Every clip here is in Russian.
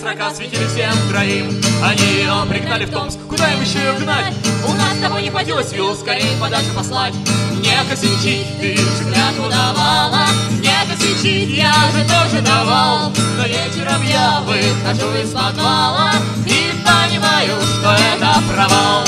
строка светили всем троим. Они ее пригнали в Томск, куда им еще ее гнать? У нас с тобой не хватило сил скорее подальше послать. Не косячить, ты же клятву давала. Не косячить, я же тоже давал. Но вечером я выхожу из подвала и понимаю, что это провал.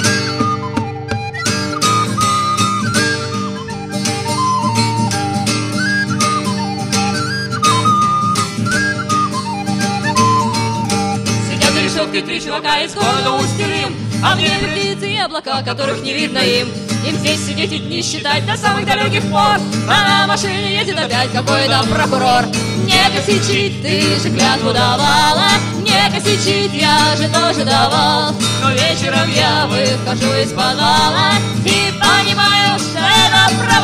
Три чувака из города Усть-Илим, а мне птицы и облака, которых не видно им. Им здесь сидеть и дни считать до самых далеких пор. А на машине едет опять какой-то прокурор. Не косячить, ты же клятву давала. Не косячить, я же тоже давал. Но вечером я выхожу из подвала и понимаю, что это правда.